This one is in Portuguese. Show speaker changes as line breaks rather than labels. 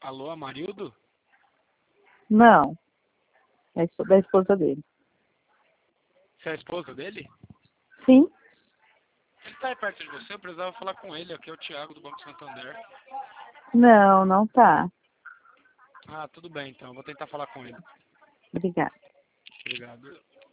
Alô, Amarildo?
Não, é da esposa dele.
Você é a esposa dele?
Sim?
Ele tá aí perto de você? Eu precisava falar com ele. Aqui é o Thiago do Banco Santander.
Não, não tá.
Ah, tudo bem então. Eu vou tentar falar com ele.
Obrigada.
Obrigado.